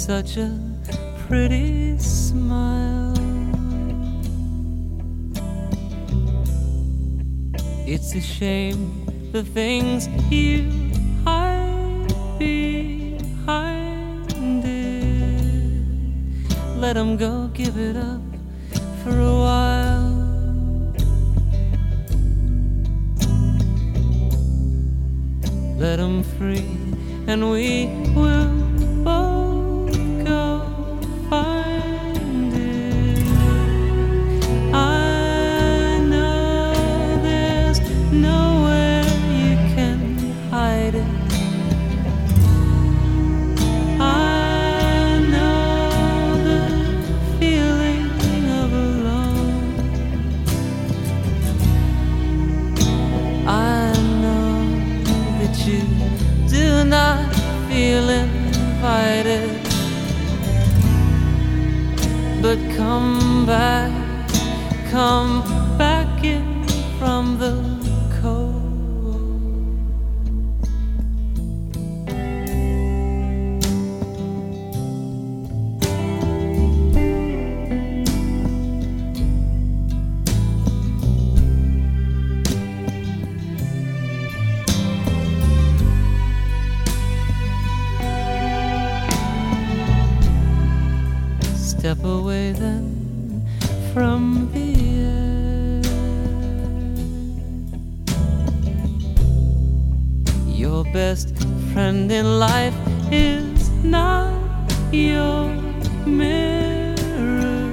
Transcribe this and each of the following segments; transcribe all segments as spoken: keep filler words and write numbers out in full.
such a pretty smile. It's a shame the things you hide behind it. Let 'em go, give it up for a while. Let 'em free, and we will both go find it. I know there's nowhere you can hide it. I know the feeling of alone. I know that you do not feel invited, but come back, come back in from the cold. Step away then from the air. Your best friend in life is not your mirror.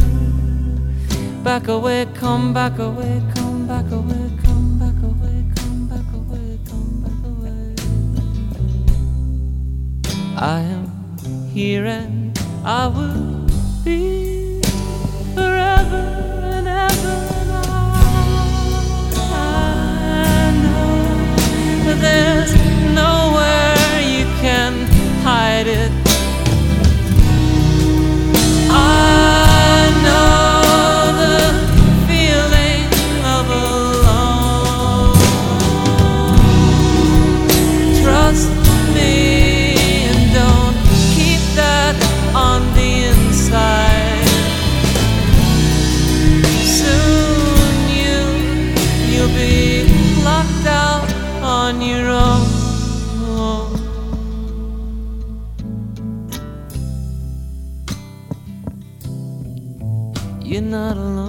Back away, come back away, come back away, come back away, come back away, come back away. I am here and I will be forever and ever. I know that there's nowhere you can hide it. I know the feeling of alone. Trust me and don't keep that on the inside. Soon you, you'll be locked out on your own. You're not alone.